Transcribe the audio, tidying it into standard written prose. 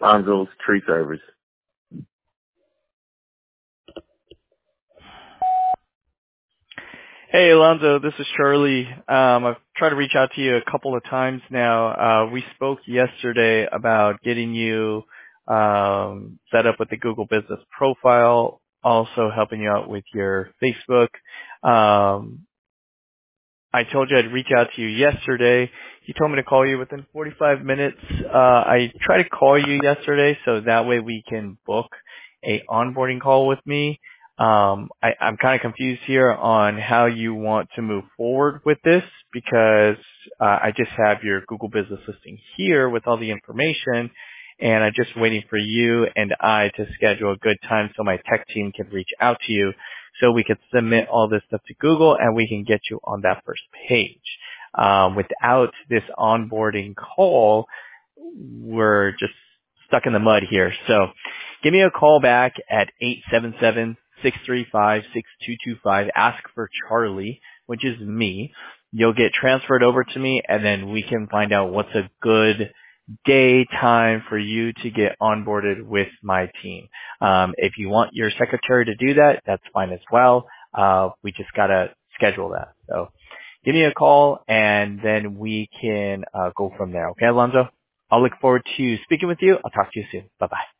Lonzo's Tree Service. Hey, Alonzo, this is Charlie. I've tried to reach out to you a couple of times now. We spoke yesterday about getting you set up with the Google Business Profile, also helping you out with your Facebook. I told you I'd reach out to you yesterday. You told me to call you within 45 minutes. I tried to call you yesterday so that way we can book a onboarding call with me. I'm kind of confused here on how you want to move forward with this because I just have your Google Business listing here with all the information, and I'm just waiting for you and I to schedule a good time so my tech team can reach out to you so we can submit all this stuff to Google and we can get you on that first page. Without this onboarding call, we're just stuck in the mud here. So give me a call back at 877-635-6225. Ask for Charlie, which is me. You'll get transferred over to me, and then we can find out what's a good day time for you to get onboarded with my team. If you want your secretary to do that, that's fine as well. We just gotta schedule that. So give me a call, and then we can go from there. Okay, Alonzo? I'll look forward to speaking with you. I'll talk to you soon. Bye-bye.